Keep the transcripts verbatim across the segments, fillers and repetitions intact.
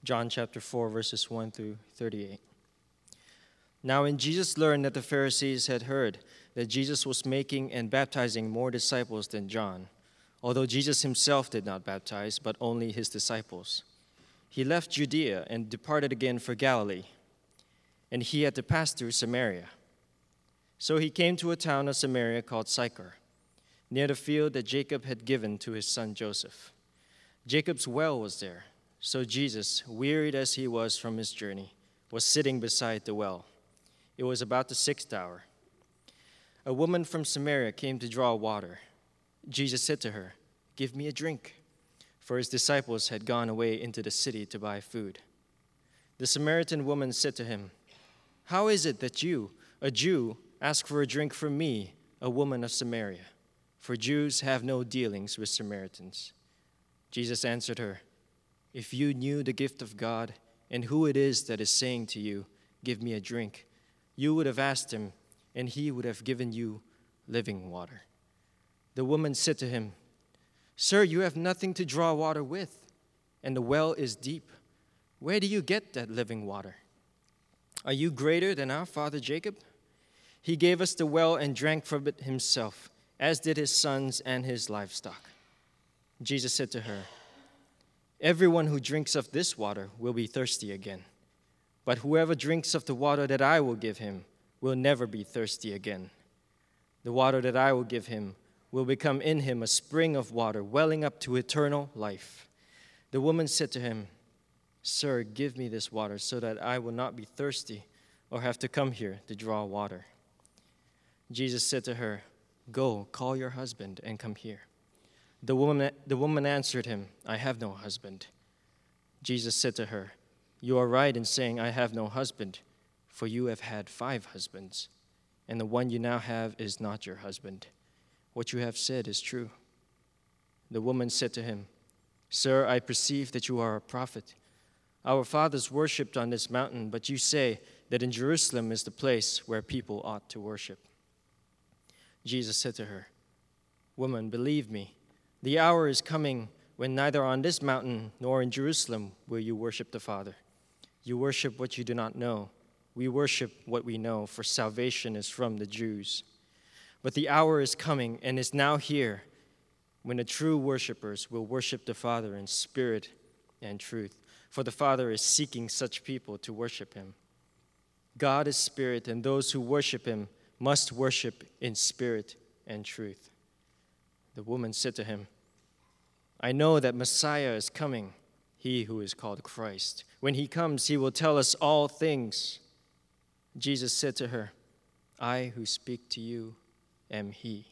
John chapter four, verses one through thirty-eight. Now when Jesus learned that the Pharisees had heard that Jesus was making and baptizing more disciples than John, although Jesus himself did not baptize, but only his disciples, he left Judea and departed again for Galilee, and he had to pass through Samaria. So he came to a town of Samaria called Sychar, near the field that Jacob had given to his son Joseph. Jacob's well was there. So Jesus, wearied as he was from his journey, was sitting beside the well. It was about the sixth hour. A woman from Samaria came to draw water. Jesus said to her, "Give me a drink," for his disciples had gone away into the city to buy food. The Samaritan woman said to him, "How is it that you, a Jew, ask for a drink from me, a woman of Samaria? For Jews have no dealings with Samaritans." Jesus answered her, "If you knew the gift of God and who it is that is saying to you, 'Give me a drink,' you would have asked him, and he would have given you living water." The woman said to him, "Sir, you have nothing to draw water with, and the well is deep. Where do you get that living water? Are you greater than our father Jacob? He gave us the well and drank from it himself, as did his sons and his livestock." Jesus said to her, "Everyone who drinks of this water will be thirsty again. But whoever drinks of the water that I will give him will never be thirsty again. The water that I will give him will become in him a spring of water welling up to eternal life." The woman said to him, "Sir, give me this water so that I will not be thirsty or have to come here to draw water." Jesus said to her, "Go, call your husband and come here." The woman, the woman answered him, "I have no husband." Jesus said to her, "You are right in saying, 'I have no husband,' for you have had five husbands, and the one you now have is not your husband. What you have said is true." The woman said to him, "Sir, I perceive that you are a prophet. Our fathers worshipped on this mountain, but you say that in Jerusalem is the place where people ought to worship." Jesus said to her, "Woman, believe me, the hour is coming when neither on this mountain nor in Jerusalem will you worship the Father. You worship what you do not know. We worship what we know, for salvation is from the Jews. But the hour is coming and is now here when the true worshipers will worship the Father in spirit and truth, for the Father is seeking such people to worship him. God is spirit, and those who worship him must worship in spirit and truth." The woman said to him, "I know that Messiah is coming, he who is called Christ. When he comes, he will tell us all things." Jesus said to her, "I who speak to you am he."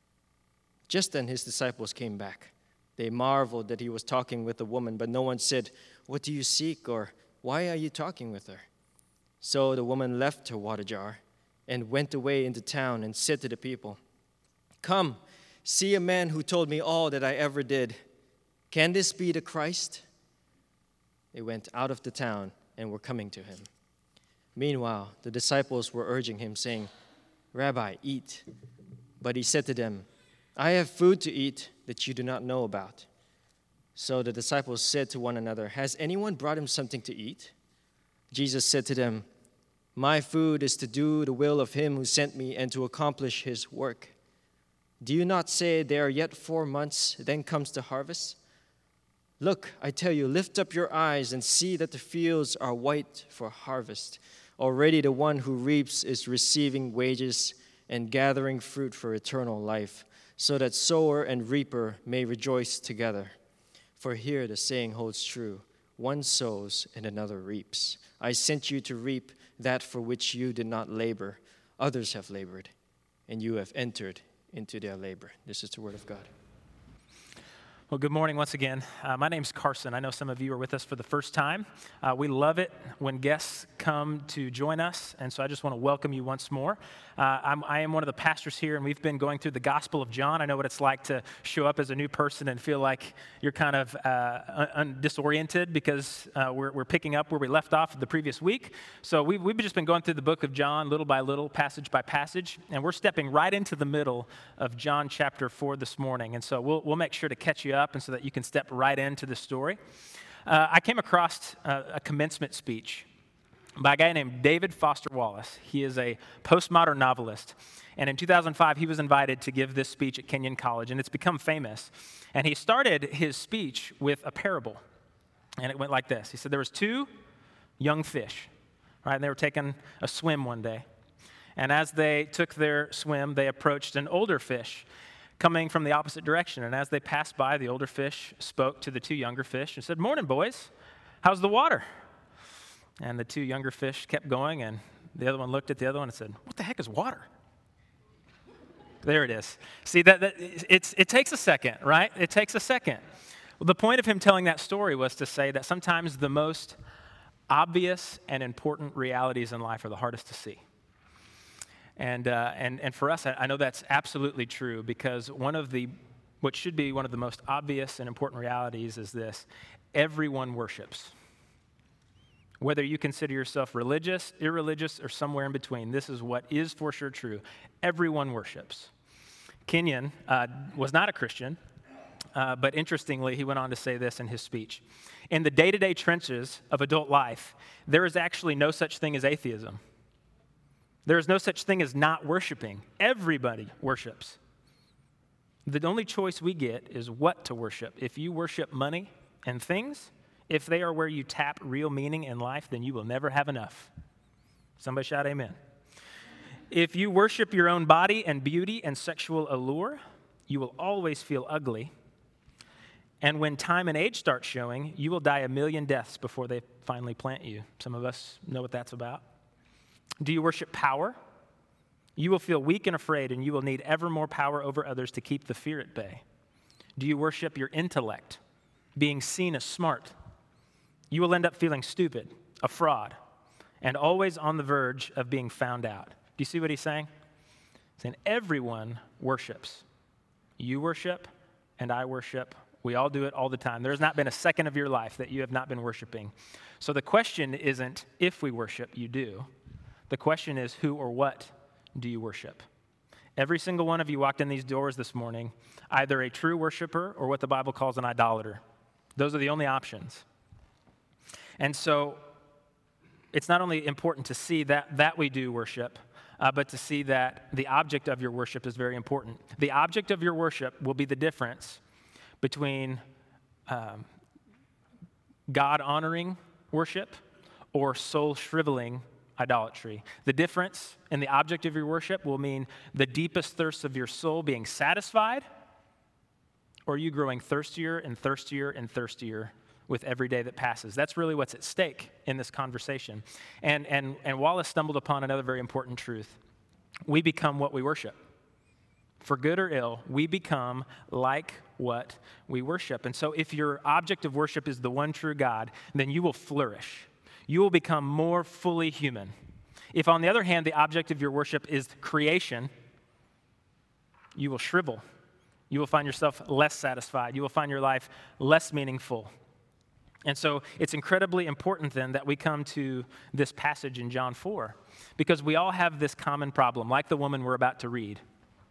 Just then his disciples came back. They marveled that he was talking with the woman, but no one said, "What do you seek?" or "Why are you talking with her?" So the woman left her water jar and went away into town and said to the people, "Come, see a man who told me all that I ever did. Can this be the Christ?" They went out of the town and were coming to him. Meanwhile, the disciples were urging him, saying, "Rabbi, eat." But he said to them, "I have food to eat that you do not know about." So the disciples said to one another, "Has anyone brought him something to eat?" Jesus said to them, "My food is to do the will of him who sent me and to accomplish his work. Do you not say, 'There are yet four months, then comes the harvest'? Look, I tell you, lift up your eyes and see that the fields are white for harvest. Already the one who reaps is receiving wages and gathering fruit for eternal life, so that sower and reaper may rejoice together. For here the saying holds true, one sows and another reaps. I sent you to reap that for which you did not labor. Others have labored, and you have entered into their labor." This is the word of God. Well, good morning once again. Uh, my name's Carson. I know some of you are with us for the first time. Uh, we love it when guests come to join us, and so I just want to welcome you once more. Uh, I'm, I am one of the pastors here, and we've been going through the Gospel of John. I know what it's like to show up as a new person and feel like you're kind of uh, un- disoriented because uh, we're, we're picking up where we left off the previous week. So we've, we've just been going through the book of John little by little, passage by passage, and we're stepping right into the middle of John chapter four this morning. And so we'll, we'll make sure to catch you up and so that you can step right into the story. uh, I came across uh, a commencement speech by a guy named David Foster Wallace. He is a postmodern novelist. And in two thousand five, he was invited to give this speech at Kenyon College, and it's become famous. And he started his speech with a parable. And it went like this. He said there was two young fish, right? And they were taking a swim one day. And as they took their swim, they approached an older fish coming from the opposite direction. And as they passed by, the older fish spoke to the two younger fish and said, "Morning, boys. How's the water?" And the two younger fish kept going, and the other one looked at the other one and said, "What the heck is water?" There it is. See, that, that it's, it takes a second, right? It takes a second. Well, the point of him telling that story was to say that sometimes the most obvious and important realities in life are the hardest to see. And, uh, and, and for us, I, I know that's absolutely true, because one of the, what should be one of the most obvious and important realities is this: everyone worships. Whether you consider yourself religious, irreligious, or somewhere in between, this is what is for sure true. Everyone worships. Kenyon uh, was not a Christian, uh, but interestingly, he went on to say this in his speech. In the day-to-day trenches of adult life, there is actually no such thing as atheism. There is no such thing as not worshiping. Everybody worships. The only choice we get is what to worship. If you worship money and things, if they are where you tap real meaning in life, then you will never have enough. Somebody shout amen. If you worship your own body and beauty and sexual allure, you will always feel ugly. And when time and age start showing, you will die a million deaths before they finally plant you. Some of us know what that's about. Do you worship power? You will feel weak and afraid, and you will need ever more power over others to keep the fear at bay. Do you worship your intellect, being seen as smart? You will end up feeling stupid, a fraud, and always on the verge of being found out. Do you see what he's saying? He's saying everyone worships. You worship, and I worship. We all do it all the time. There's not been a second of your life that you have not been worshiping. So the question isn't if we worship, you do. The question is who or what do you worship? Every single one of you walked in these doors this morning, either a true worshiper or what the Bible calls an idolater. Those are the only options. And so it's not only important to see that, that we do worship, uh, but to see that the object of your worship is very important. The object of your worship will be the difference between um, God-honoring worship or soul-shriveling idolatry. The difference in the object of your worship will mean the deepest thirst of your soul being satisfied, or you growing thirstier and thirstier and thirstier with every day that passes. That's really what's at stake in this conversation. And, and, and Wallace stumbled upon another very important truth. We become what we worship. For good or ill, we become like what we worship. And so if your object of worship is the one true God, then you will flourish. You will become more fully human. If, on the other hand, the object of your worship is creation, you will shrivel. You will find yourself less satisfied. You will find your life less meaningful. And so it's incredibly important then that we come to this passage in John four, because we all have this common problem, like the woman we're about to read.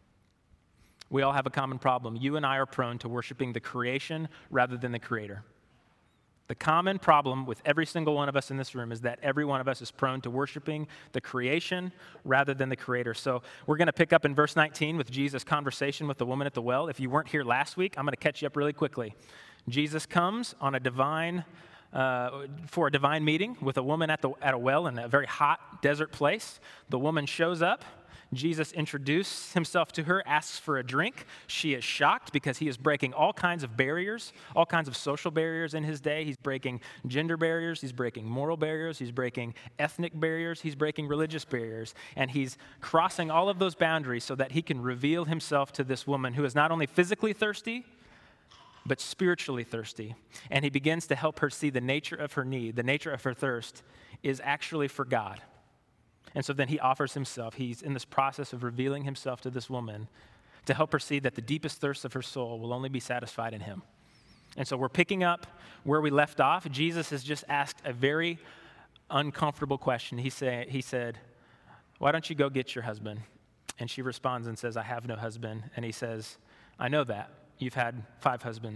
We all have a common problem. You and I are prone to worshiping the creation rather than the Creator. The common problem with every single one of us in this room is that every one of us is prone to worshiping the creation rather than the Creator. So we're going to pick up in verse nineteen with Jesus' conversation with the woman at the well. If you weren't here last week, I'm going to catch you up really quickly. Jesus comes on a divine, uh, for a divine meeting with a woman at, the, at a well in a very hot desert place. The woman shows up. Jesus introduces himself to her, asks for a drink. She is shocked because he is breaking all kinds of barriers, all kinds of social barriers in his day. He's breaking gender barriers. He's breaking moral barriers. He's breaking ethnic barriers. He's breaking religious barriers. And he's crossing all of those boundaries so that he can reveal himself to this woman who is not only physically thirsty, but spiritually thirsty. And he begins to help her see the nature of her need, the nature of her thirst is actually for God. And so then he offers himself. He's in this process of revealing himself to this woman to help her see that the deepest thirst of her soul will only be satisfied in him. And so we're picking up where we left off. Jesus has just asked a very uncomfortable question. He, say, he said, "Why don't you go get your husband?" And she responds and says, "I have no husband." And he says, "I know that. You've had five husbands,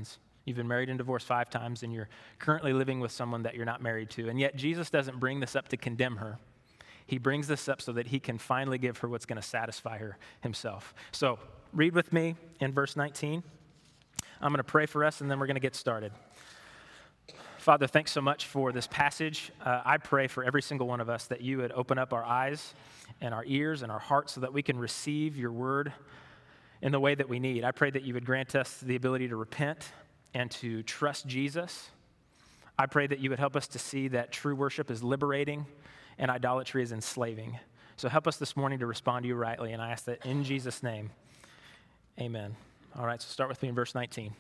You've been married and divorced five times, and you're currently living with someone that you're not married to. And yet Jesus doesn't bring this up to condemn her. He brings this up so that he can finally give her what's going to satisfy her himself. So read with me in verse nineteen. I'm going to pray for us, and then we're going to get started. Father, thanks so much for this passage. Uh, I pray for every single one of us that you would open up our eyes and our ears and our hearts so that we can receive your word in the way that we need. I pray that you would grant us the ability to repent and to trust Jesus. I pray that you would help us to see that true worship is liberating and idolatry is enslaving. So help us this morning to respond to you rightly, and I ask that in Jesus' name, amen. All right, so start with me in verse nineteen.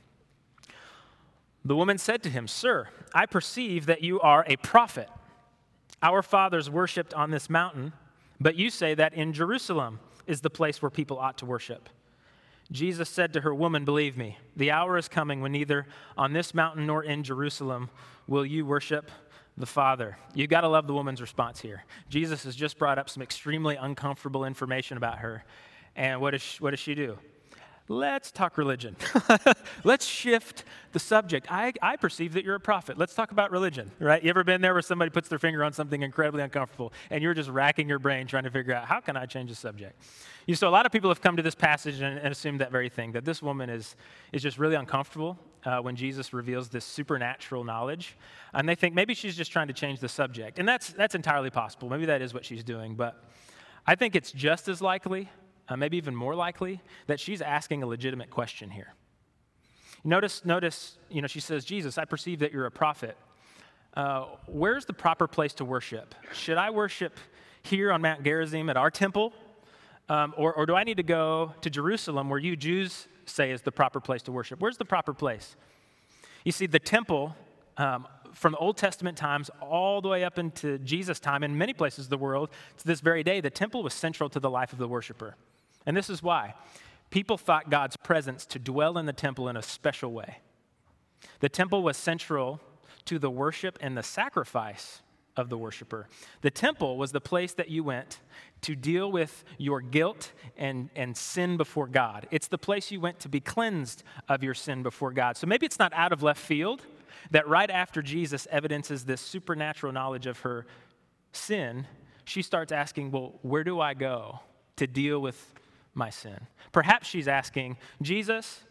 The woman said to him, "Sir, I perceive that you are a prophet. Our fathers worshipped on this mountain, but you say that in Jerusalem is the place where people ought to worship." Jesus said to her, "Woman, believe me, the hour is coming when neither on this mountain nor in Jerusalem will you worship the Father." You got to love the woman's response here. Jesus has just brought up some extremely uncomfortable information about her. And what does she, what does she do? Let's talk religion. Let's shift the subject. I, I perceive that you're a prophet. Let's talk about religion, right? You ever been there where somebody puts their finger on something incredibly uncomfortable and you're just racking your brain trying to figure out, how can I change the subject? You, so a lot of people have come to this passage and, and assumed that very thing, that this woman is, is just really uncomfortable uh, when Jesus reveals this supernatural knowledge. And they think maybe she's just trying to change the subject. And that's, that's entirely possible. Maybe that is what she's doing. But I think it's just as likely, Uh, maybe even more likely, that she's asking a legitimate question here. Notice, notice, you know, she says, "Jesus, I perceive that you're a prophet. Uh, where's the proper place to worship? Should I worship here on Mount Gerizim at our temple? Um, or, or do I need to go to Jerusalem where you Jews say is the proper place to worship? Where's the proper place?" You see, the temple, um, from Old Testament times all the way up into Jesus' time, in many places of the world, to this very day, the temple was central to the life of the worshiper. And this is why. People thought God's presence to dwell in the temple in a special way. The temple was central to the worship and the sacrifice of the worshiper. The temple was the place that you went to deal with your guilt and, and sin before God. It's the place you went to be cleansed of your sin before God. So maybe it's not out of left field that right after Jesus evidences this supernatural knowledge of her sin, she starts asking, well, where do I go to deal with my sin? Perhaps she's asking, Jesus,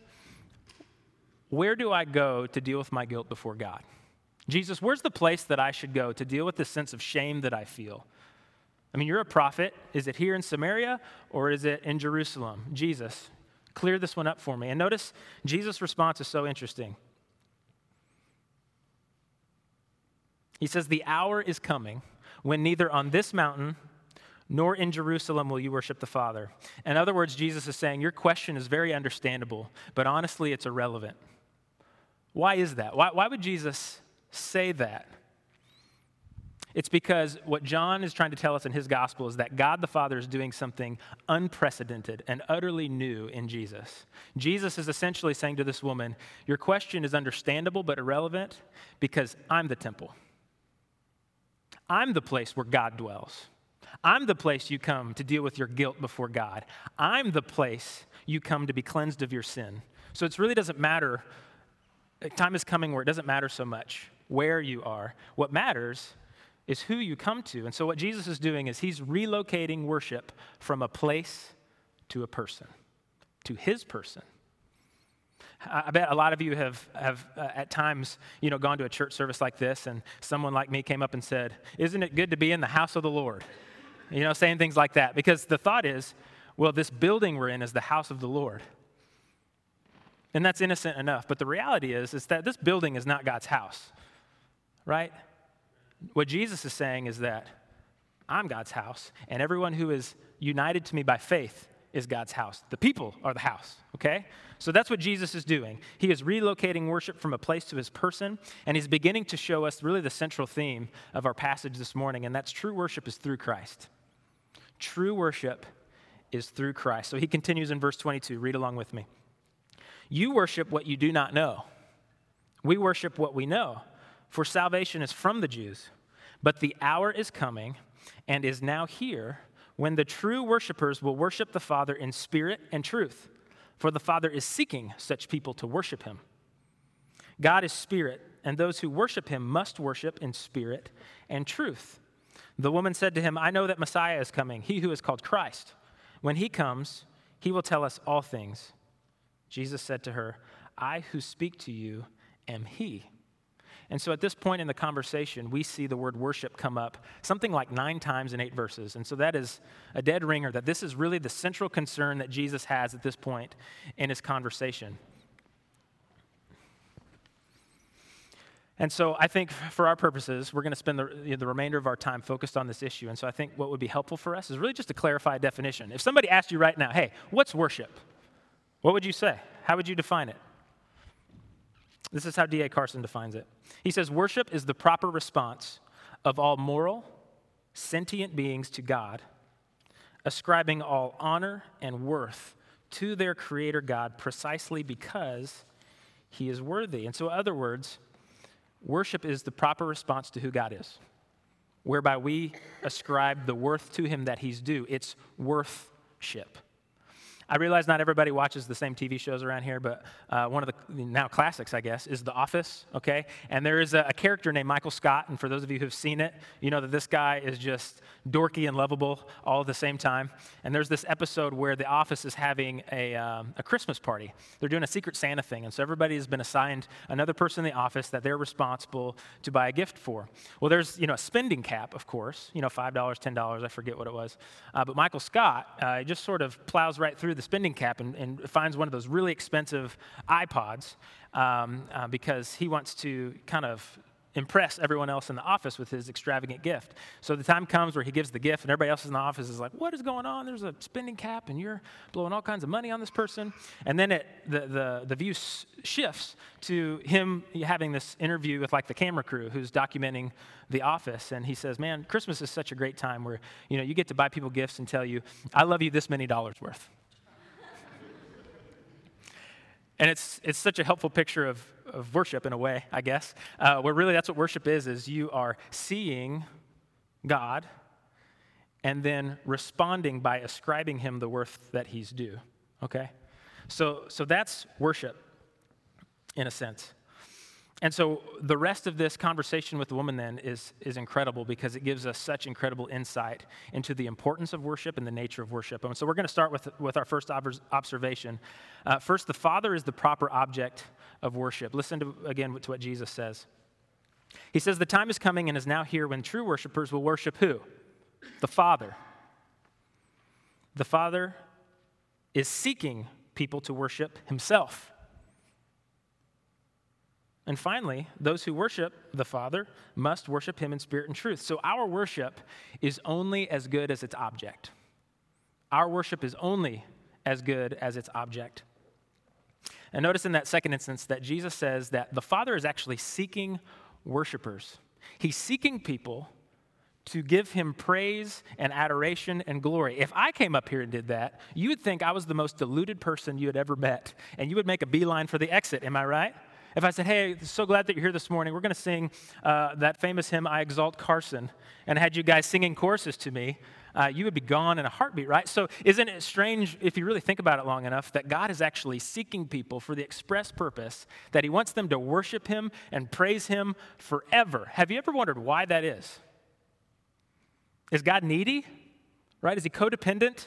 where do I go to deal with my guilt before God? Jesus, where's the place that I should go to deal with the sense of shame that I feel? I mean, you're a prophet. Is it here in Samaria or is it in Jerusalem? Jesus, clear this one up for me. And notice Jesus' response is so interesting. He says, "The hour is coming when neither on this mountain nor in Jerusalem will you worship the Father." In other words, Jesus is saying, your question is very understandable, but honestly, it's irrelevant. Why is that? Why, why would Jesus say that? It's because what John is trying to tell us in his gospel is that God the Father is doing something unprecedented and utterly new in Jesus. Jesus is essentially saying to this woman, your question is understandable but irrelevant because I'm the temple. I'm the place where God dwells. I'm the place you come to deal with your guilt before God. I'm the place you come to be cleansed of your sin. So it really doesn't matter. Time is coming where it doesn't matter so much where you are. What matters is who you come to. And so what Jesus is doing is he's relocating worship from a place to a person, to his person. I bet a lot of you have, have uh, at times, you know, gone to a church service like this, and someone like me came up and said, "Isn't it good to be in the house of the Lord?" You know, saying things like that. Because the thought is, well, this building we're in is the house of the Lord. And that's innocent enough. But the reality is, is that this building is not God's house, right? What Jesus is saying is that I'm God's house, and everyone who is united to me by faith is God's house. The people are the house, okay? So that's what Jesus is doing. He is relocating worship from a place to his person, and he's beginning to show us really the central theme of our passage this morning, and that's true worship is through Christ. True worship is through Christ. So he continues in verse twenty-two. Read along with me. You worship what you do not know. We worship what we know, for salvation is from the Jews. But the hour is coming and is now here when the true worshipers will worship the Father in spirit and truth, for the Father is seeking such people to worship him. God is spirit, and those who worship him must worship in spirit and truth. The woman said to him, I know that Messiah is coming, he who is called Christ. When he comes, he will tell us all things. Jesus said to her, I who speak to you am he. And so at this point in the conversation, we see the word worship come up something like nine times in eight verses. And so that is a dead ringer, that this is really the central concern that Jesus has at this point in his conversation. And so I think for our purposes, we're going to spend the, you know, the remainder of our time focused on this issue. And so I think what would be helpful for us is really just to clarify a definition. If somebody asked you right now, hey, what's worship? What would you say? How would you define it? This is how D A Carson defines it. He says, worship is the proper response of all moral, sentient beings to God, ascribing all honor and worth to their creator God precisely because he is worthy. And so in other words, worship is the proper response to who God is, whereby we ascribe the worth to him that he's due. It's worthship. I realize not everybody watches the same T V shows around here, but uh, one of the now classics, I guess, is The Office, okay? And there is a, a character named Michael Scott, and for those of you who have seen it, you know that this guy is just dorky and lovable all at the same time. And there's this episode where the office is having a, um, a Christmas party. They're doing a Secret Santa thing, and so everybody has been assigned another person in the office that they're responsible to buy a gift for. Well, there's, you know, a spending cap, of course, you know, five dollars, ten dollars, I forget what it was. Uh, but Michael Scott uh, just sort of plows right through the spending cap and, and finds one of those really expensive iPods um, uh, because he wants to kind of impress everyone else in the office with his extravagant gift. So the time comes where he gives the gift and everybody else in the office is like, what is going on? There's a spending cap and you're blowing all kinds of money on this person. And then it, the, the, the view s- shifts to him having this interview with like the camera crew who's documenting the office. And he says, man, Christmas is such a great time where, you know, you get to buy people gifts and tell you, I love you this many dollars worth. And it's it's such a helpful picture of, of worship in a way, I guess, uh, where really that's what worship is, is you are seeing God and then responding by ascribing him the worth that he's due, okay? So, so that's worship in a sense. And so the rest of this conversation with the woman then is, is incredible because it gives us such incredible insight into the importance of worship and the nature of worship. And so we're going to start with, with our first ob- observation. Uh, first, the Father is the proper object of worship. Listen to, again, to what Jesus says. He says, the time is coming and is now here when true worshipers will worship who? The Father. The Father is seeking people to worship himself. And finally, those who worship the Father must worship him in spirit and truth. So our worship is only as good as its object. Our worship is only as good as its object. And notice in that second instance that Jesus says that the Father is actually seeking worshipers. He's seeking people to give him praise and adoration and glory. If I came up here and did that, you would think I was the most deluded person you had ever met, and you would make a beeline for the exit. Am I right? If I said, hey, so glad that you're here this morning, we're going to sing uh, that famous hymn, I Exalt Carson, and had you guys singing choruses to me, uh, you would be gone in a heartbeat, right? So isn't it strange, if you really think about it long enough, that God is actually seeking people for the express purpose that he wants them to worship him and praise him forever? Have you ever wondered why that is? Is God needy, right? Is he codependent?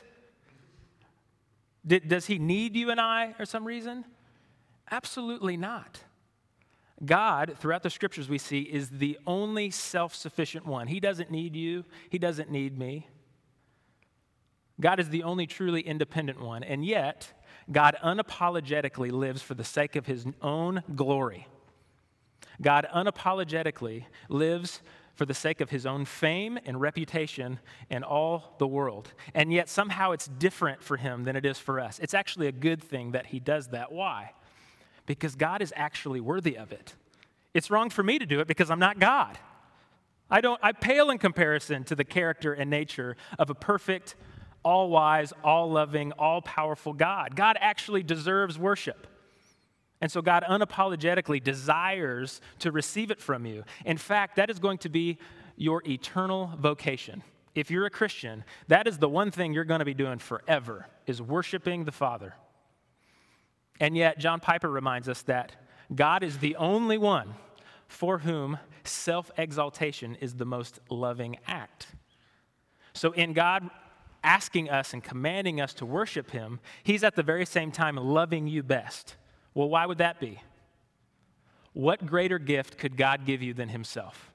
Did, does he need you and I for some reason? Absolutely not. God, throughout the scriptures we see, is the only self-sufficient one. He doesn't need you. He doesn't need me. God is the only truly independent one. And yet, God unapologetically lives for the sake of his own glory. God unapologetically lives for the sake of his own fame and reputation in all the world. And yet, somehow it's different for him than it is for us. It's actually a good thing that he does that. Why? Because God is actually worthy of it. It's wrong for me to do it because I'm not God. I don't, I pale in comparison to the character and nature of a perfect, all-wise, all-loving, all-powerful God. God actually deserves worship. And so God unapologetically desires to receive it from you. In fact, that is going to be your eternal vocation. If you're a Christian, that is the one thing you're going to be doing forever, is worshiping the Father. And yet, John Piper reminds us that God is the only one for whom self-exaltation is the most loving act. So in God asking us and commanding us to worship him, he's at the very same time loving you best. Well, why would that be? What greater gift could God give you than himself?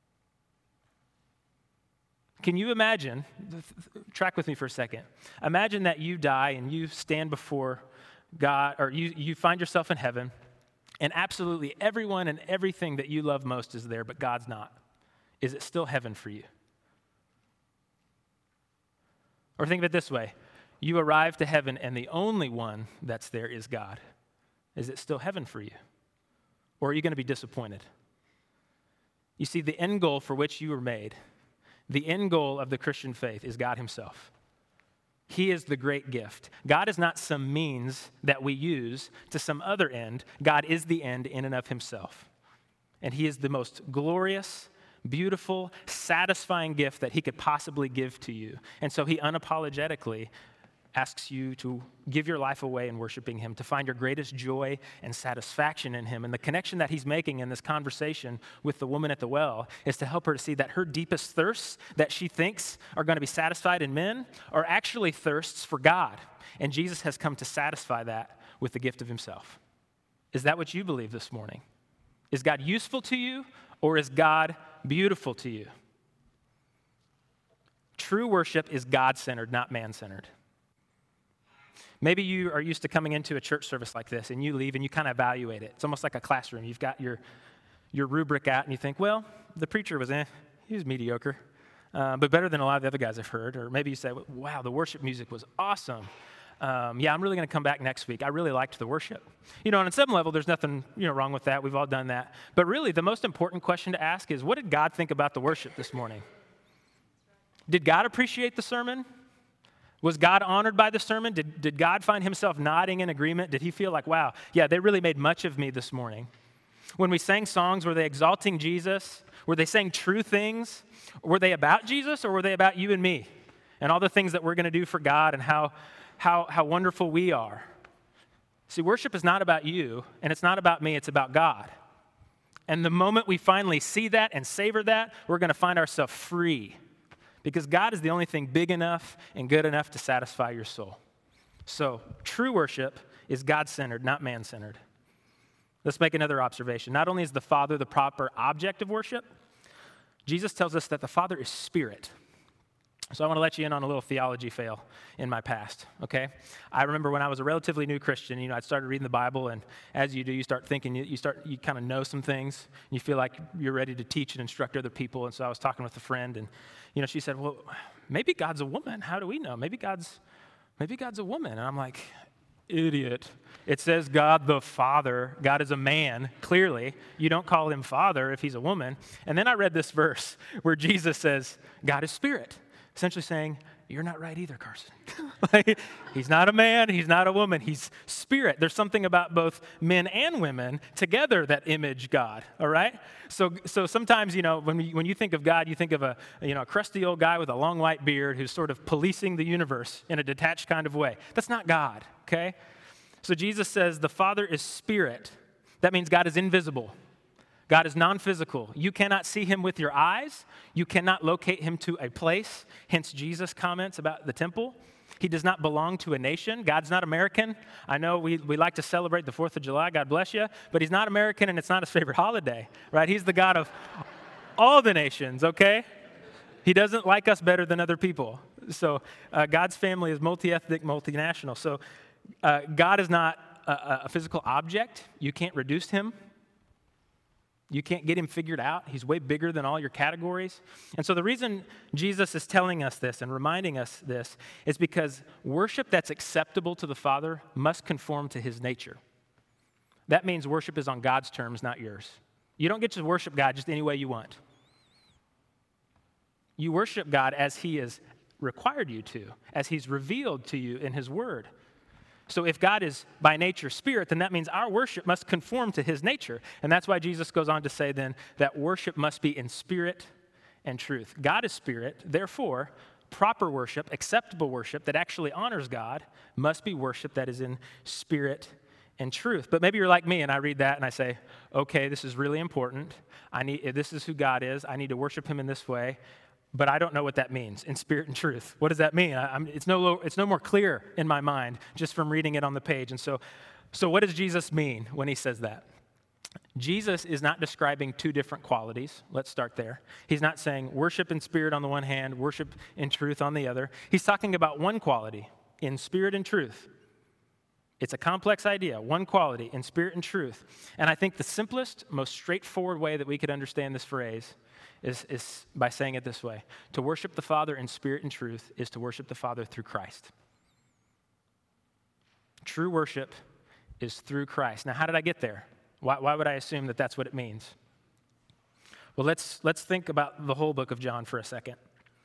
Can you imagine, track with me for a second, imagine that you die and you stand before God, or you, you find yourself in heaven, and absolutely everyone and everything that you love most is there, but God's not. Is it still heaven for you? Or think of it this way. You arrive to heaven and the only one that's there is God. Is it still heaven for you? Or are you going to be disappointed? You see, the end goal for which you were made, the end goal of the Christian faith is God himself. He is the great gift. God is not some means that we use to some other end. God is the end in and of himself. And he is the most glorious, beautiful, satisfying gift that he could possibly give to you. And so he unapologetically asks you to give your life away in worshiping him, to find your greatest joy and satisfaction in him. And the connection that he's making in this conversation with the woman at the well is to help her to see that her deepest thirsts that she thinks are going to be satisfied in men are actually thirsts for God. And Jesus has come to satisfy that with the gift of himself. Is that what you believe this morning? Is God useful to you, or is God beautiful to you? True worship is God-centered, not man-centered. Maybe you are used to coming into a church service like this, and you leave and you kind of evaluate it. It's almost like a classroom. You've got your, your rubric out, and you think, well, the preacher was eh, he was mediocre, uh, but better than a lot of the other guys I've heard. Or maybe you say, wow, the worship music was awesome. Um, yeah, I'm really going to come back next week. I really liked the worship. You know, and on some level, there's nothing you know wrong with that. We've all done that. But really, the most important question to ask is, what did God think about the worship this morning? Did God appreciate the sermon? Was God honored by the sermon? Did, did God find himself nodding in agreement? Did he feel like, wow, yeah, they really made much of me this morning? When we sang songs, were they exalting Jesus? Were they saying true things? Were they about Jesus, or were they about you and me and all the things that we're going to do for God and how, how, how wonderful we are? See, worship is not about you, and it's not about me, it's about God. And the moment we finally see that and savor that, we're going to find ourselves free. Because God is the only thing big enough and good enough to satisfy your soul. So, true worship is God-centered, not man-centered. Let's make another observation. Not only is the Father the proper object of worship, Jesus tells us that the Father is spirit. So I want to let you in on a little theology fail in my past, okay? I remember when I was a relatively new Christian, you know, I started reading the Bible, and as you do, you start thinking, you, you start, you kind of know some things, and you feel like you're ready to teach and instruct other people. And so I was talking with a friend, and, you know, she said, well, maybe God's a woman. How do we know? Maybe God's, maybe God's a woman. And I'm like, idiot. It says God the Father. God is a man, clearly. You don't call him Father if he's a woman. And then I read this verse where Jesus says, God is spirit. Essentially saying, you're not right either, Carson. Like, he's not a man, he's not a woman, he's spirit. There's something about both men and women together that image God, all right? So so sometimes, you know, when, we, when you think of God, you think of a, you know, a crusty old guy with a long white beard who's sort of policing the universe in a detached kind of way. That's not God, okay? So Jesus says the Father is spirit. That means God is invisible. God is non-physical. You cannot see him with your eyes. You cannot locate him to a place. Hence Jesus' comments about the temple. He does not belong to a nation. God's not American. I know we, we like to celebrate the fourth of July. God bless you. But he's not American, and it's not his favorite holiday, right? He's the God of all the nations, okay? He doesn't like us better than other people. So uh, God's family is multi-ethnic, multinational. So uh, God is not a, a physical object. You can't reduce him. You can't get him figured out. He's way bigger than all your categories. And so the reason Jesus is telling us this and reminding us this is because worship that's acceptable to the Father must conform to his nature. That means worship is on God's terms, not yours. You don't get to worship God just any way you want. You worship God as he has required you to, as he's revealed to you in his word. So if God is by nature spirit, then that means our worship must conform to his nature. And that's why Jesus goes on to say then that worship must be in spirit and truth. God is spirit, therefore, proper worship, acceptable worship that actually honors God must be worship that is in spirit and truth. But maybe you're like me and I read that and I say, okay, this is really important. I need, this is who God is. I need to worship him in this way. But I don't know what that means, in spirit and truth. What does that mean? I, I'm, it's, no, it's no more clear in my mind just from reading it on the page. And so, so what does Jesus mean when he says that? Jesus is not describing two different qualities. Let's start there. He's not saying worship in spirit on the one hand, worship in truth on the other. He's talking about one quality, in spirit and truth. It's a complex idea, one quality, in spirit and truth. And I think the simplest, most straightforward way that we could understand this phrase is, is by saying it this way. To worship the Father in spirit and truth is to worship the Father through Christ. True worship is through Christ. Now, how did I get there? Why, why would I assume that that's what it means? Well, let's, let's think about the whole book of John for a second.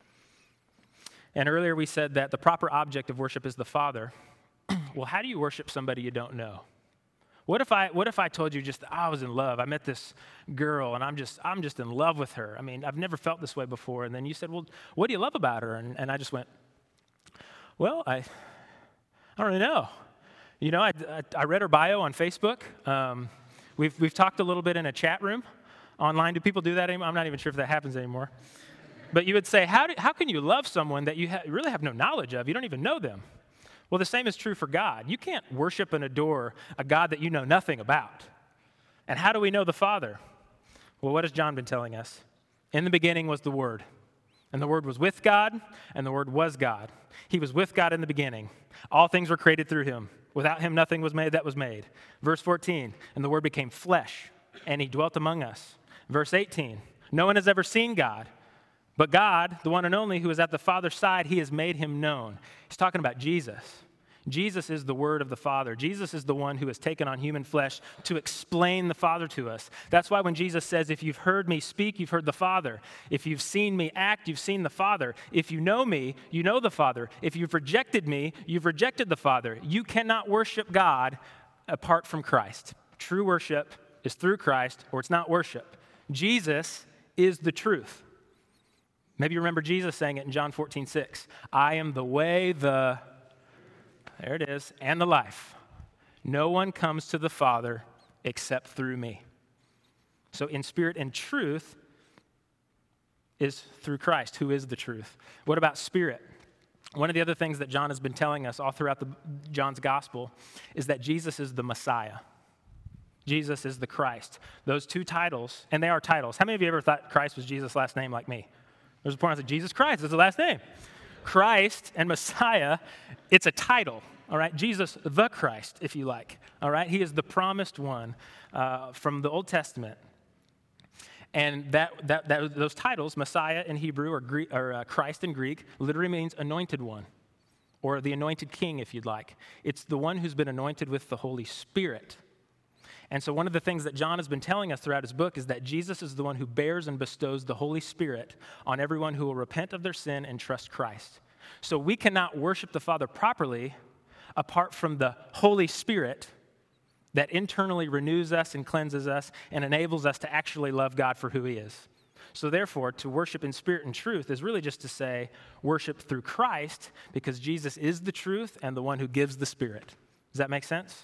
And earlier we said that the proper object of worship is the Father. Well, how do you worship somebody you don't know? What if I what if I told you just, oh, I was in love. I met this girl and I'm just I'm just in love with her. I mean, I've never felt this way before. And then you said, well, what do you love about her? And, and I just went, well, I I don't really know. You know, I, I, I read her bio on Facebook. Um, we've we've talked a little bit in a chat room online. Do people do that anymore? I'm not even sure if that happens anymore. But you would say, how do, how can you love someone that you ha- really have no knowledge of? You don't even know them. Well, the same is true for God. You can't worship and adore a God that you know nothing about. And how do we know the Father? Well, what has John been telling us? In the beginning was the Word, and the Word was with God, and the Word was God. He was with God in the beginning. All things were created through him. Without him, nothing was made that was made. Verse fourteen, and the Word became flesh, and he dwelt among us. Verse eighteen, no one has ever seen God, but God, the one and only, who is at the Father's side, he has made him known. He's talking about Jesus. Jesus is the Word of the Father. Jesus is the one who has taken on human flesh to explain the Father to us. That's why when Jesus says, if you've heard me speak, you've heard the Father. If you've seen me act, you've seen the Father. If you know me, you know the Father. If you've rejected me, you've rejected the Father. You cannot worship God apart from Christ. True worship is through Christ, or it's not worship. Jesus is the truth. Maybe you remember Jesus saying it in John fourteen six. I am the way, the, there it is, and the life. No one comes to the Father except through me. So in spirit and truth is through Christ, who is the truth. What about spirit? One of the other things that John has been telling us all throughout the, John's gospel is that Jesus is the Messiah. Jesus is the Christ. Those two titles, and they are titles. How many of you ever thought Christ was Jesus' last name like me? There's a point I said, Jesus Christ is the last name. Christ and Messiah, it's a title, all right? Jesus the Christ, if you like, all right? He is the promised one uh, from the Old Testament. And that, that, that those titles, Messiah in Hebrew or, Greek, or uh, Christ in Greek, literally means anointed one, or the anointed king, if you'd like. It's the one who's been anointed with the Holy Spirit. And so one of the things that John has been telling us throughout his book is that Jesus is the one who bears and bestows the Holy Spirit on everyone who will repent of their sin and trust Christ. So we cannot worship the Father properly apart from the Holy Spirit that internally renews us and cleanses us and enables us to actually love God for who he is. So therefore, to worship in spirit and truth is really just to say worship through Christ, because Jesus is the truth and the one who gives the Spirit. Does that make sense?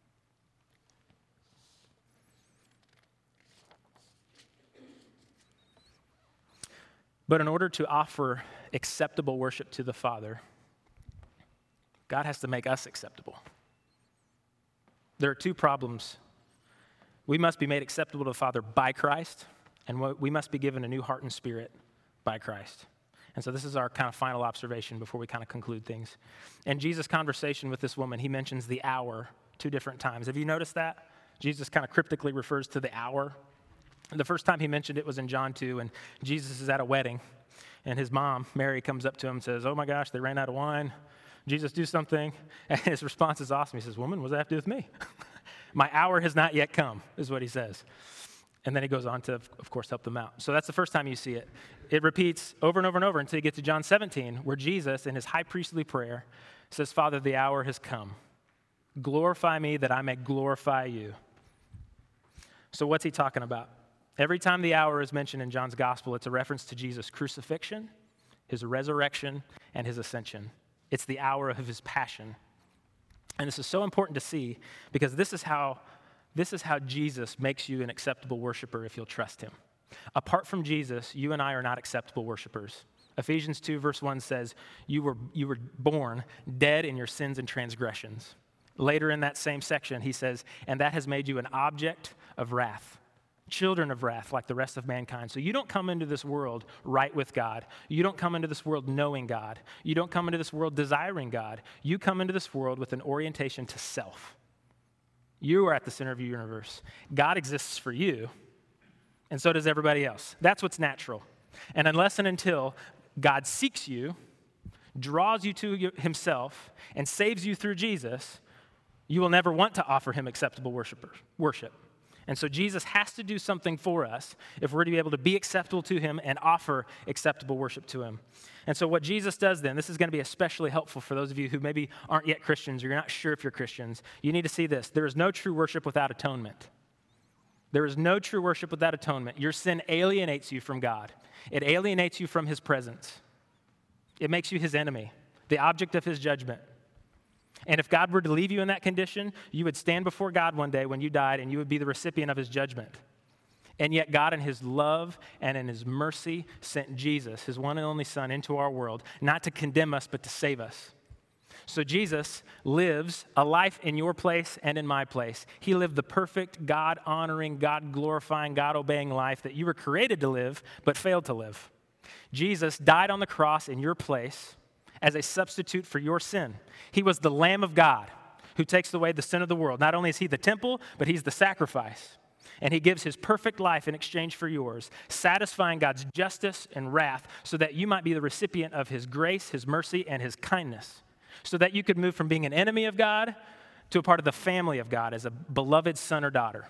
But in order to offer acceptable worship to the Father, God has to make us acceptable. There are two problems. We must be made acceptable to the Father by Christ, and we must be given a new heart and spirit by Christ. And so this is our kind of final observation before we kind of conclude things. In Jesus' conversation with this woman, he mentions the hour two different times. Have you noticed that? Jesus kind of cryptically refers to the hour. The first time he mentioned it was in John two, and Jesus is at a wedding, and his mom, Mary, comes up to him and says, oh my gosh, they ran out of wine. Jesus, do something. And his response is awesome. He says, woman, what does that have to do with me? My hour has not yet come, is what he says. And then he goes on to, of course, help them out. So that's the first time you see it. It repeats over and over and over until you get to John seventeen, where Jesus, in his high priestly prayer, says, Father, the hour has come. Glorify me that I may glorify you. So what's he talking about? Every time the hour is mentioned in John's gospel, it's a reference to Jesus' crucifixion, his resurrection, and his ascension. It's the hour of his passion. And this is so important to see because this is how this is how Jesus makes you an acceptable worshiper if you'll trust him. Apart from Jesus, you and I are not acceptable worshipers. Ephesians two verse one says, you were, you were born dead in your sins and transgressions. Later in that same section, he says, and that has made you an object of wrath, children of wrath like the rest of mankind. So you don't come into this world right with God. You don't come into this world knowing God. You don't come into this world desiring God. You come into this world with an orientation to self. You are at the center of your universe. God exists for you, and so does everybody else. That's what's natural. And unless and until God seeks you, draws you to himself, and saves you through Jesus, you will never want to offer him acceptable worshipers, worship. And so Jesus has to do something for us if we're to be able to be acceptable to him and offer acceptable worship to him. And so what Jesus does then, this is going to be especially helpful for those of you who maybe aren't yet Christians or you're not sure if you're Christians. You need to see this. There is no true worship without atonement. There is no true worship without atonement. Your sin alienates you from God. It alienates you from his presence. It makes you his enemy, the object of his judgment. And if God were to leave you in that condition, you would stand before God one day when you died and you would be the recipient of his judgment. And yet God in his love and in his mercy sent Jesus, his one and only son, into our world, not to condemn us, but to save us. So Jesus lives a life in your place and in my place. He lived the perfect, God-honoring, God-glorifying, God-obeying life that you were created to live, but failed to live. Jesus died on the cross in your place as a substitute for your sin. He was the Lamb of God who takes away the sin of the world. Not only is he the temple, but he's the sacrifice. And he gives his perfect life in exchange for yours, satisfying God's justice and wrath so that you might be the recipient of his grace, his mercy, and his kindness, so that you could move from being an enemy of God to a part of the family of God as a beloved son or daughter.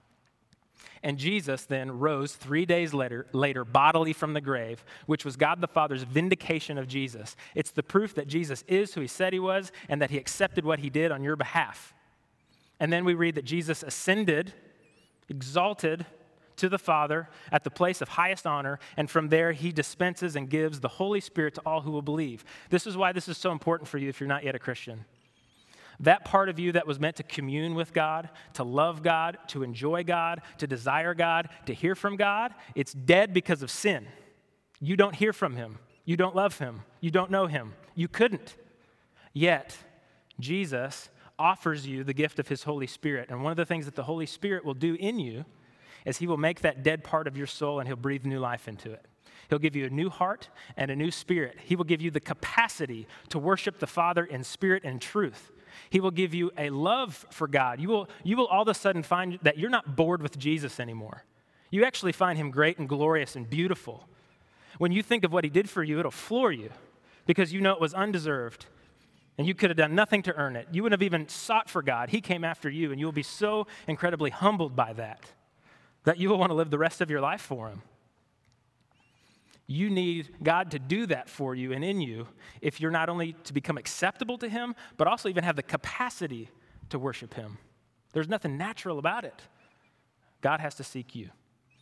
And Jesus then rose three days later, later bodily from the grave, which was God the Father's vindication of Jesus. It's the proof that Jesus is who he said he was and that he accepted what he did on your behalf. And then we read that Jesus ascended, exalted to the Father at the place of highest honor, and from there he dispenses and gives the Holy Spirit to all who will believe. This is why this is so important for you if you're not yet a Christian. That part of you that was meant to commune with God, to love God, to enjoy God, to desire God, to hear from God, it's dead because of sin. You don't hear from him. You don't love him. You don't know him. You couldn't. Yet, Jesus offers you the gift of his Holy Spirit. And one of the things that the Holy Spirit will do in you is he will make that dead part of your soul and he'll breathe new life into it. He'll give you a new heart and a new spirit. He will give you the capacity to worship the Father in spirit and truth. He will give you a love for God. You will, you will all of a sudden find that you're not bored with Jesus anymore. You actually find him great and glorious and beautiful. When you think of what he did for you, it'll floor you because you know it was undeserved and you could have done nothing to earn it. You wouldn't have even sought for God. He came after you, and you will be so incredibly humbled by that that you will want to live the rest of your life for him. You need God to do that for you and in you if you're not only to become acceptable to him, but also even have the capacity to worship him. There's nothing natural about it. God has to seek you.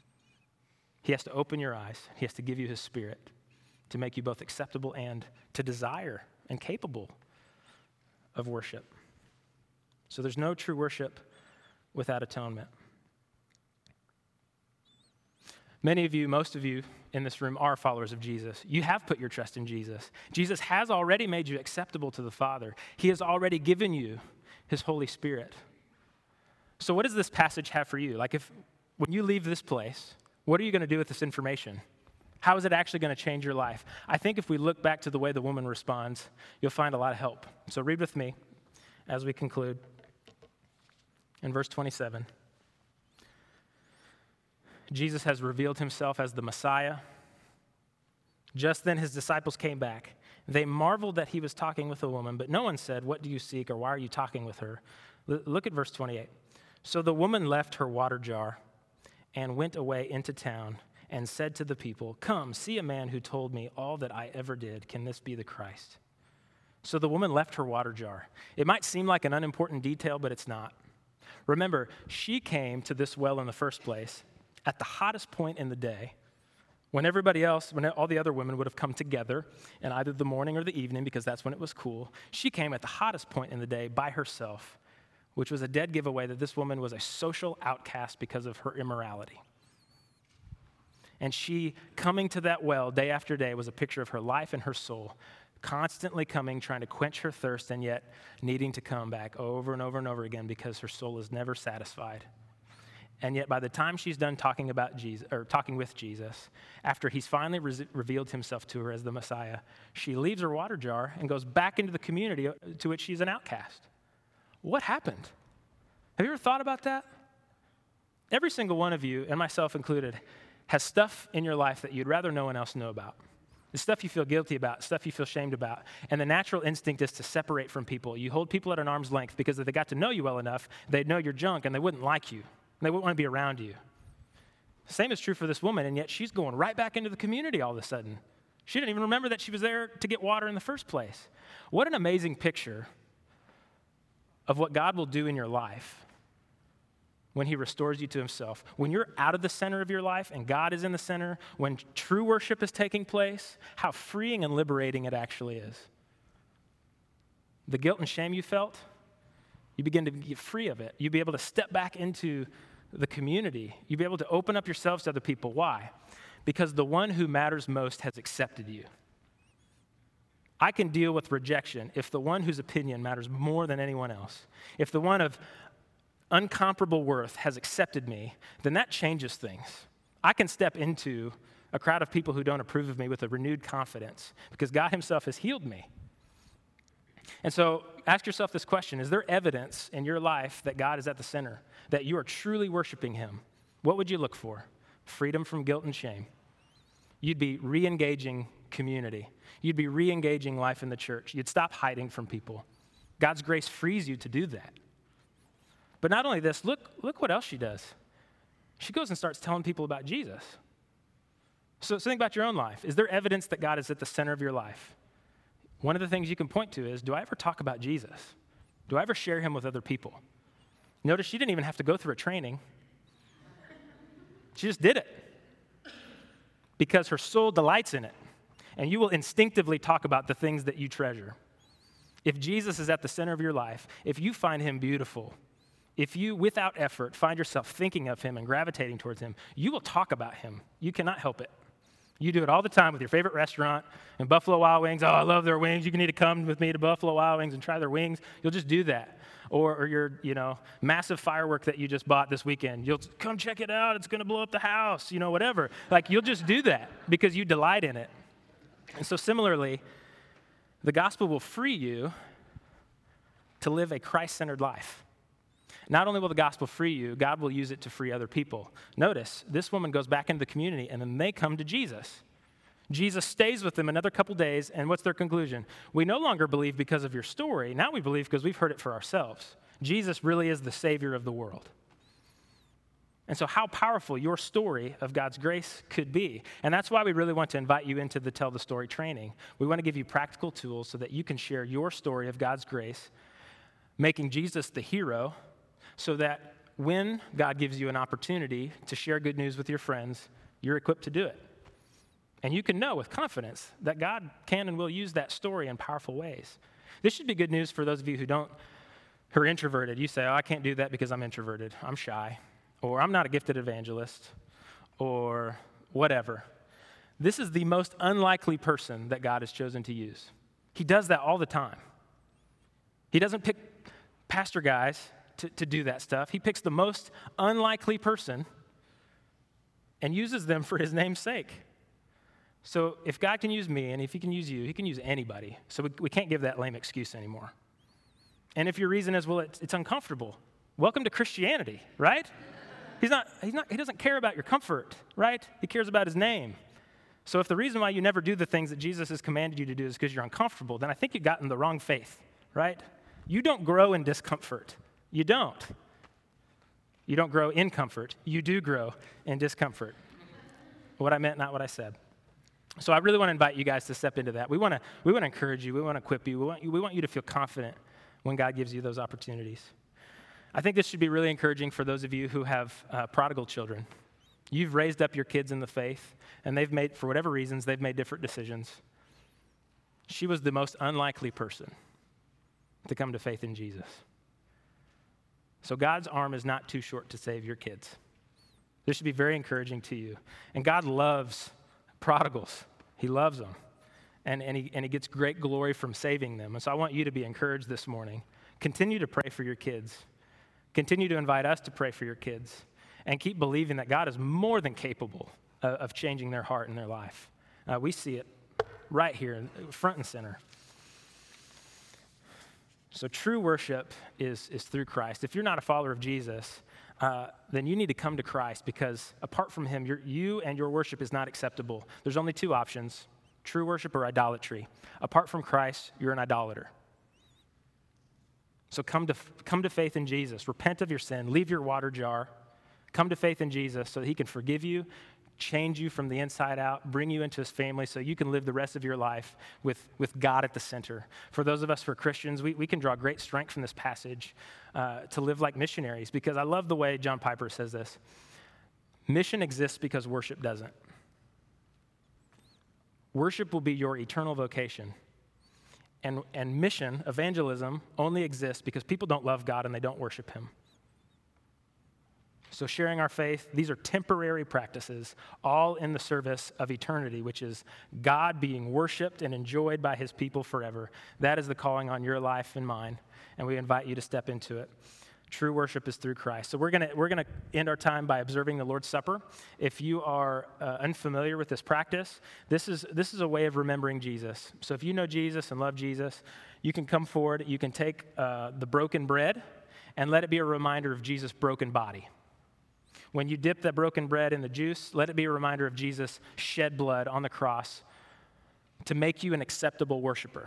He has to open your eyes. He has to give you his spirit to make you both acceptable and to desire and capable of worship. So there's no true worship without atonement. Many of you, most of you in this room are followers of Jesus. You have put your trust in Jesus. Jesus has already made you acceptable to the Father. He has already given you his Holy Spirit. So what does this passage have for you? Like if, when you leave this place, what are you going to do with this information? How is it actually going to change your life? I think if we look back to the way the woman responds, you'll find a lot of help. So read with me as we conclude in verse twenty-seven. Jesus has revealed himself as the Messiah. Just then his disciples came back. They marveled that he was talking with a woman, but no one said, "What do you seek?" or "Why are you talking with her?" L- look at verse twenty-eight. So the woman left her water jar and went away into town and said to the people, "Come, see a man who told me all that I ever did. Can this be the Christ?" So the woman left her water jar. It might seem like an unimportant detail, but it's not. Remember, she came to this well in the first place at the hottest point in the day When everybody else, when all the other women would have come together in either the morning or the evening, because that's when it was cool, she came at the hottest point in the day by herself, which was a dead giveaway that this woman was a social outcast because of her immorality. And she, coming to that well day after day, was a picture of her life and her soul, constantly coming, trying to quench her thirst, and yet needing to come back over and over and over again because her soul is never satisfied. And yet by the time she's done talking about Jesus, or talking with Jesus, after he's finally re- revealed himself to her as the Messiah, she leaves her water jar and goes back into the community to which she's an outcast. What happened? Have you ever thought about that? Every single one of you, and myself included, has stuff in your life that you'd rather no one else know about. The stuff you feel guilty about, stuff you feel shamed about. And the natural instinct is to separate from people. You hold people at an arm's length because if they got to know you well enough, they'd know your junk and they wouldn't like you. They wouldn't want to be around you. The same is true for this woman, and yet she's going right back into the community all of a sudden. She didn't even remember that she was there to get water in the first place. What an amazing picture of what God will do in your life when he restores you to himself. When you're out of the center of your life and God is in the center, when true worship is taking place, how freeing and liberating it actually is. The guilt and shame you felt, you begin to get free of it. You'll be able to step back into the community. You'll be able to open up yourselves to other people. Why? Because the one who matters most has accepted you. I can deal with rejection if the one whose opinion matters more than anyone else, if the one of uncomparable worth has accepted me, then that changes things. I can step into a crowd of people who don't approve of me with a renewed confidence because God himself has healed me. And so ask yourself this question: is there evidence in your life that God is at the center, that you are truly worshiping him? What would you look for? Freedom from guilt and shame. You'd be re-engaging community. You'd be re-engaging life in the church. You'd stop hiding from people. God's grace frees you to do that. But not only this, look, look what else she does. She goes and starts telling people about Jesus. So, so think about your own life. Is there evidence that God is at the center of your life? One of the things you can point to is, do I ever talk about Jesus? Do I ever share him with other people? Notice she didn't even have to go through a training. She just did it because her soul delights in it. And you will instinctively talk about the things that you treasure. If Jesus is at the center of your life, if you find him beautiful, if you, without effort, find yourself thinking of him and gravitating towards him, you will talk about him. You cannot help it. You do it all the time with your favorite restaurant and Buffalo Wild Wings. Oh, I love their wings. You need to come with me to Buffalo Wild Wings and try their wings. You'll just do that. Or, or your, you know, massive firework that you just bought this weekend. You'll come check it out. It's going to blow up the house, you know, whatever. Like, you'll just do that because you delight in it. And so similarly, the gospel will free you to live a Christ-centered life. Not only will the gospel free you, God will use it to free other people. Notice, this woman goes back into the community, and then they come to Jesus. Jesus stays with them another couple days, and what's their conclusion? We no longer believe because of your story. Now we believe because we've heard it for ourselves. Jesus really is the Savior of the world. And so how powerful your story of God's grace could be. And that's why we really want to invite you into the Tell the Story training. We want to give you practical tools so that you can share your story of God's grace, making Jesus the hero, so that when God gives you an opportunity to share good news with your friends, you're equipped to do it. And you can know with confidence that God can and will use that story in powerful ways. This should be good news for those of you who don't, who are introverted. You say, oh, I can't do that because I'm introverted. I'm shy. Or I'm not a gifted evangelist. Or whatever. This is the most unlikely person that God has chosen to use. He does that all the time. He doesn't pick pastor guys to, to do that stuff. He picks the most unlikely person and uses them for his name's sake. So if God can use me, and if he can use you, he can use anybody. So we, we can't give that lame excuse anymore. And if your reason is, well, it's, it's uncomfortable, welcome to Christianity, right? He's not, he's not, he doesn't care about your comfort, right? He cares about his name. So if the reason why you never do the things that Jesus has commanded you to do is because you're uncomfortable, then I think you've gotten the wrong faith, right? You don't grow in discomfort. You don't. You don't grow in comfort. You do grow in discomfort. What I meant, not what I said. So I really want to invite you guys to step into that. We want to we want to encourage you. We want to equip you. We want you. We want you to feel confident when God gives you those opportunities. I think this should be really encouraging for those of you who have uh, prodigal children. You've raised up your kids in the faith, and they've made, for whatever reasons, they've made different decisions. She was the most unlikely person to come to faith in Jesus. So God's arm is not too short to save your kids. This should be very encouraging to you. And God loves prodigals. He loves them. And, and, he, and he gets great glory from saving them. And so I want you to be encouraged this morning. Continue to pray for your kids. Continue to invite us to pray for your kids. And keep believing that God is more than capable of, of changing their heart and their life. Uh, we see it right here, front and center. So true worship is, is through Christ. If you're not a follower of Jesus, uh, then you need to come to Christ, because apart from him, you're, you and your worship is not acceptable. There's only two options, true worship or idolatry. Apart from Christ, you're an idolater. So come to, come to faith in Jesus. Repent of your sin. Leave your water jar. Come to faith in Jesus so that he can forgive you, change you from the inside out, bring you into his family so you can live the rest of your life with, with God at the center. For those of us who are Christians, we, we can draw great strength from this passage uh, to live like missionaries, because I love the way John Piper says this. Mission exists because worship doesn't. Worship will be your eternal vocation. And, and mission, evangelism, only exists because people don't love God and they don't worship him. So sharing our faith, these are temporary practices, all in the service of eternity, which is God being worshiped and enjoyed by his people forever. That is the calling on your life and mine, and we invite you to step into it. True worship is through Christ. So we're going to we're gonna end our time by observing the Lord's Supper. If you are uh, unfamiliar with this practice, this is, this is a way of remembering Jesus. So if you know Jesus and love Jesus, you can come forward, you can take uh, the broken bread and let it be a reminder of Jesus' broken body. When you dip that broken bread in the juice, let it be a reminder of Jesus' shed blood on the cross to make you an acceptable worshiper.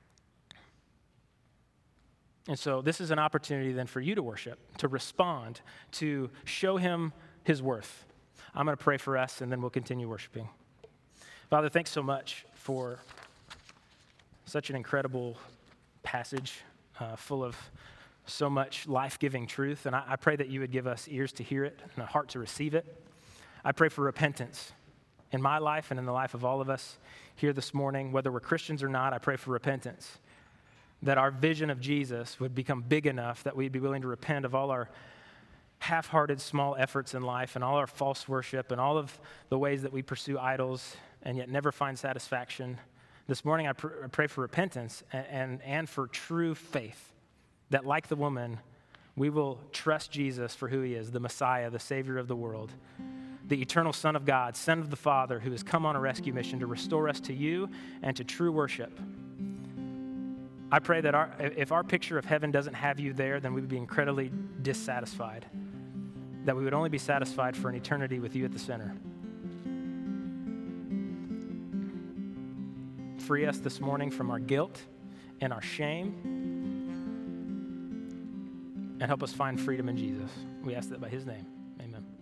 And so this is an opportunity then for you to worship, to respond, to show him his worth. I'm going to pray for us, and then we'll continue worshiping. Father, thanks so much for such an incredible passage uh, full of so much life-giving truth, and I, I pray that you would give us ears to hear it and a heart to receive it. I pray for repentance in my life and in the life of all of us here this morning, whether we're Christians or not. I pray for repentance, that our vision of Jesus would become big enough that we'd be willing to repent of all our half-hearted small efforts in life and all our false worship and all of the ways that we pursue idols and yet never find satisfaction. This morning I, pr- I pray for repentance and, and, and for true faith, that like the woman, we will trust Jesus for who he is, the Messiah, the Savior of the world, the eternal Son of God, Son of the Father, who has come on a rescue mission to restore us to you and to true worship. I pray that our, if our picture of heaven doesn't have you there, then we would be incredibly dissatisfied, that we would only be satisfied for an eternity with you at the center. Free us this morning from our guilt and our shame, and help us find freedom in Jesus. We ask that by his name. Amen.